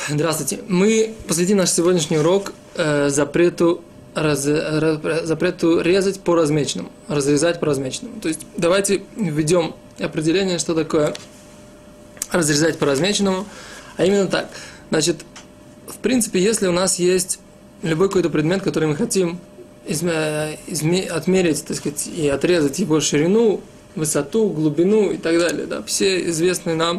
Здравствуйте. Мы посвятим наш сегодняшний урок запрету резать по размеченному, разрезать по размеченному. То есть давайте введем определение, что такое разрезать по размеченному. А именно так. Значит, в принципе, если у нас есть любой какой-то предмет, который мы хотим отмерить, так сказать, и отрезать его ширину, высоту, глубину и так далее, да, все известные нам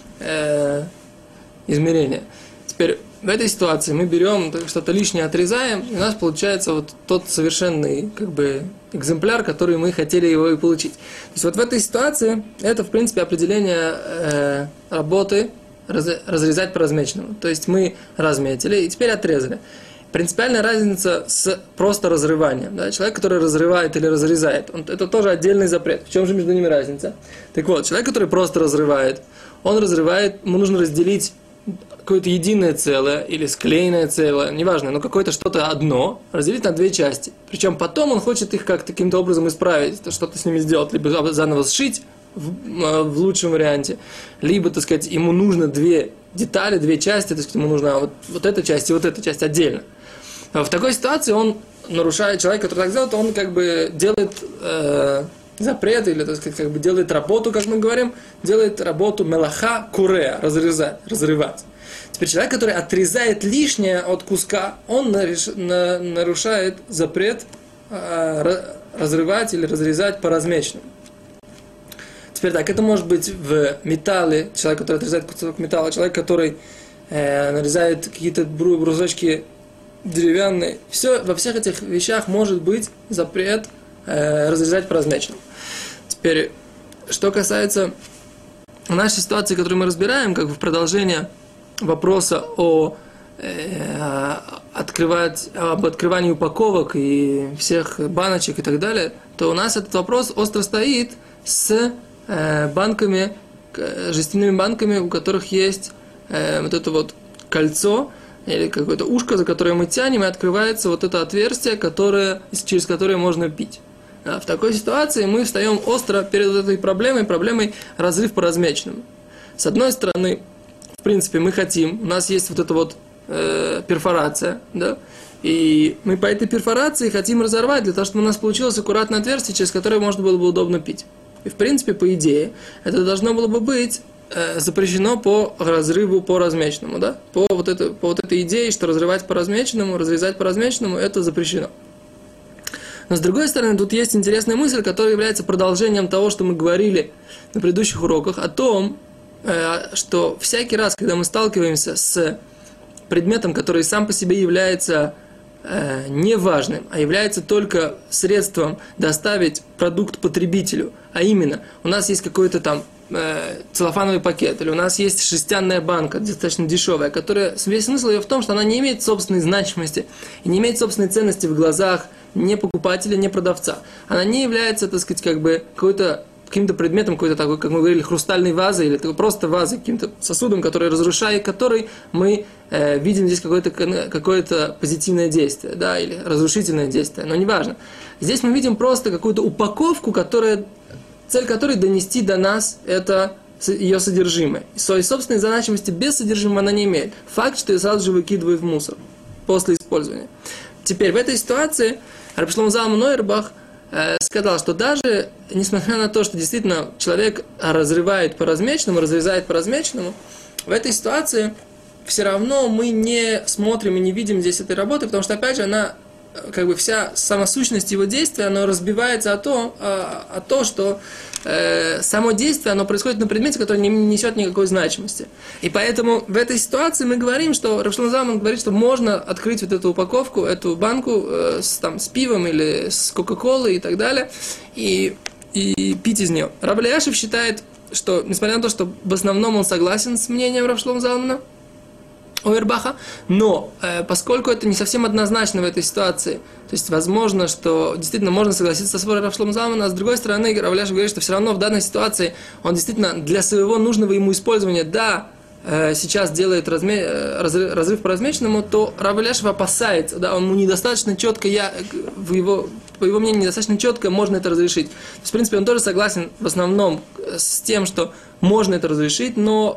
измерения. Теперь в этой ситуации мы берем что-то лишнее, отрезаем, и у нас получается вот тот совершенный экземпляр, который мы хотели его и получить. То есть вот в этой ситуации это в принципе определение работы разрезать по размеченному. То есть мы разметили и теперь отрезали. Принципиальная разница с просто разрыванием. Да? Человек, который разрывает или разрезает, это тоже отдельный запрет. В чем же между ними разница? Так вот, человек, который просто разрывает, ему нужно разделить какое-то единое целое или склеенное целое, неважно, но какое-то что-то одно, разделить на две части. Причем потом он хочет их как-то каким-то образом исправить, что-то с ними сделать, либо заново сшить в лучшем варианте, либо, так сказать, ему нужно две детали, две части, так сказать, ему нужна вот эта часть и вот эта часть отдельно. В такой ситуации он нарушает, человек, который так делает, он как бы делает запрет, или, так сказать, как бы делает работу, как мы говорим, делает работу мелаха куреа, разрывать. Теперь человек, который отрезает лишнее от куска, он нарушает запрет разрывать или разрезать по размеченному. Теперь так, это может быть в металле, человек, который отрезает кусок металла, человек, который нарезает какие-то брусочки деревянные. Во всех этих вещах может быть запрет разрезать по размеченному. Теперь, что касается нашей ситуации, которую мы разбираем, как бы в продолжение вопроса об открывании упаковок и всех баночек и так далее, то у нас этот вопрос остро стоит с банками, жестяными банками, у которых есть вот это вот кольцо или какое-то ушко, за которое мы тянем, и открывается вот это отверстие, через которое можно пить. В такой ситуации мы встаем остро перед вот этой проблемой разрыв по размеченному. С одной стороны, в принципе, у нас есть вот эта вот перфорация, да, и мы по этой перфорации хотим разорвать, для того, чтобы у нас получилось аккуратное отверстие, через которое можно было бы удобно пить. И в принципе, по идее, это должно было бы быть запрещено по разрыву по размеченному, да, по вот этой идее, что разрывать по размеченному, разрезать по размеченному, это запрещено. Но с другой стороны, тут есть интересная мысль, которая является продолжением того, что мы говорили на предыдущих уроках, о том, что всякий раз, когда мы сталкиваемся с предметом, который сам по себе является неважным, а является только средством доставить продукт потребителю, а именно, у нас есть какой-то там целлофановый пакет, или у нас есть жестяная банка, достаточно дешевая, которая, весь смысл ее в том, что она не имеет собственной значимости и не имеет собственной ценности в глазах ни покупателя, ни продавца. Она не является, так сказать, как бы каким-то предметом, какой-то такой, как мы говорили, хрустальной вазой, или просто вазой, каким-то сосудом, который разрушает, который мы видим здесь какое-то позитивное действие, да, или разрушительное действие, но неважно. Здесь мы видим просто какую-то упаковку, цель которой донести до нас это ее содержимое. И своей собственной значимости без содержимого она не имеет. Факт, что ее сразу же выкидывают в мусор после использования. Теперь в этой ситуации Рав Шломо Залман Ойербах сказал, что даже несмотря на то, что действительно человек разрывает по размеченному, разрезает по размеченному, в этой ситуации все равно мы не смотрим и не видим здесь этой работы, потому что, опять же, она, как бы вся самосущность его действия, она разбивается о то, что само действие, оно происходит на предмете, который не несет никакой значимости. И поэтому в этой ситуации мы говорим, что Рав Шломо Залман говорит, что можно открыть вот эту упаковку, эту банку с пивом или с кока-колой и так далее, и пить из нее. Рав Элияшев считает, что, несмотря на то, что в основном он согласен с мнением Рав Шломо Залмана Ойербаха, но поскольку это не совсем однозначно в этой ситуации, то есть возможно, что действительно можно согласиться с Рав Шломо Залмана, а с другой стороны Рав Элияшев говорит, что все равно в данной ситуации он действительно для своего нужного ему использования, сейчас делает разрыв по размеченному, то Рав Элияшев опасается, ему недостаточно четко, по его мнению, недостаточно четко можно это разрешить. То есть, в принципе, он тоже согласен в основном с тем, что можно это разрешить, но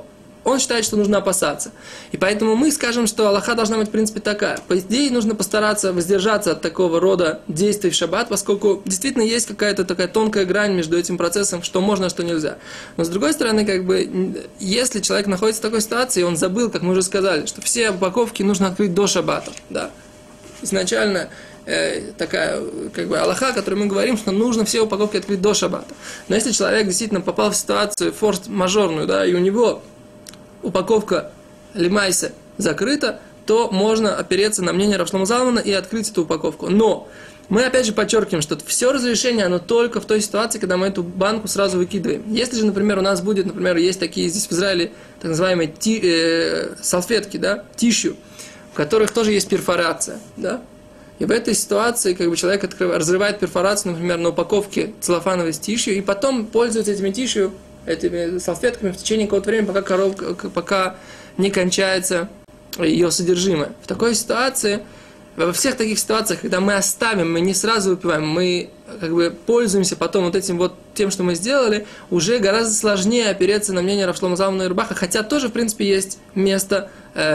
он считает, что нужно опасаться. И поэтому мы скажем, что алаха должна быть, в принципе, такая. По идее, нужно постараться воздержаться от такого рода действий в шаббат, поскольку действительно есть какая-то такая тонкая грань между этим процессом, что можно, а что нельзя. Но с другой стороны, если человек находится в такой ситуации, он забыл, как мы уже сказали, что все упаковки нужно открыть до шаббата. Да. Изначально такая алаха, о которой мы говорим, что нужно все упаковки открыть до шаббата. Но если человек действительно попал в ситуацию форс-мажорную, да, и у него упаковка лимайса закрыта, то можно опереться на мнение Рав Шломо Залмана и открыть эту упаковку. Но мы опять же подчеркиваем, что все разрешение, оно только в той ситуации, когда мы эту банку сразу выкидываем. Если же, например, у нас будет, например, есть такие здесь в Израиле так называемые салфетки, да, тишью, в которых тоже есть перфорация, да. И в этой ситуации человек разрывает перфорацию, например, на упаковке целлофановой с тишью, и потом пользуется этими тишью, этими салфетками в течение какого-то времени, пока не кончается ее содержимое. В такой ситуации, во всех таких ситуациях, когда мы оставим, мы не сразу выпиваем, мы пользуемся потом тем, что мы сделали, уже гораздо сложнее опереться на мнение Рав Шломо Залмана и Рубаха, хотя тоже, в принципе, есть место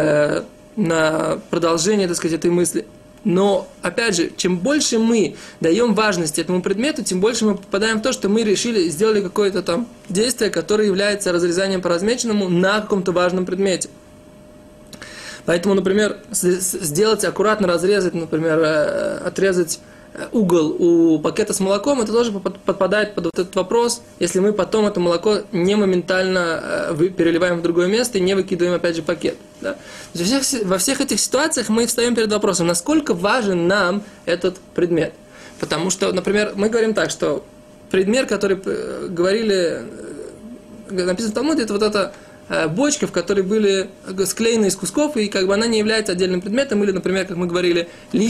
на продолжение, так сказать, этой мысли. Но, опять же, чем больше мы даем важности этому предмету, тем больше мы попадаем в то, что мы сделали какое-то там действие, которое является разрезанием по размеченному на каком-то важном предмете. Поэтому, например, аккуратно разрезать, например, отрезать угол у пакета с молоком, это тоже подпадает под этот вопрос, если мы потом это молоко не моментально переливаем в другое место и не выкидываем опять же пакет. Да? Во всех этих ситуациях мы встаем перед вопросом, насколько важен нам этот предмет. Потому что, например, мы говорим так, что предмет, который написано в Талмуде, это эта бочка, в которой были склеены из кусков, и она не является отдельным предметом, или, например, как мы говорили,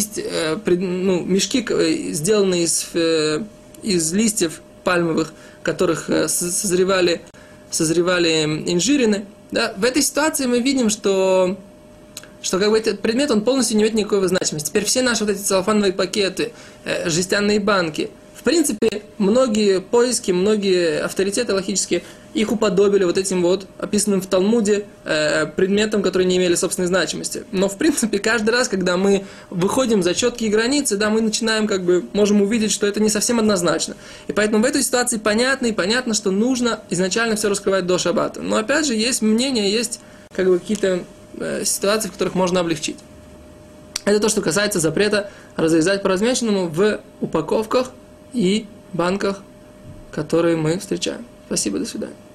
мешки, сделанные из листьев пальмовых, в которых созревали инжирины. Да? В этой ситуации мы видим, что этот предмет, он полностью не имеет никакой значимости. Теперь все наши эти целлофановые пакеты, жестяные банки, в принципе, многие поиски, многие авторитеты логические их уподобили этим описанным в Талмуде предметам, которые не имели собственной значимости. Но, в принципе, каждый раз, когда мы выходим за четкие границы, да, мы начинаем, можем увидеть, что это не совсем однозначно. И поэтому в этой ситуации понятно, что нужно изначально все раскрывать до шаббата. Но, опять же, есть мнение, есть какие-то ситуации, в которых можно облегчить. Это то, что касается запрета разрезать по размеченному в упаковках и банках, которые мы встречаем. Спасибо, до свидания.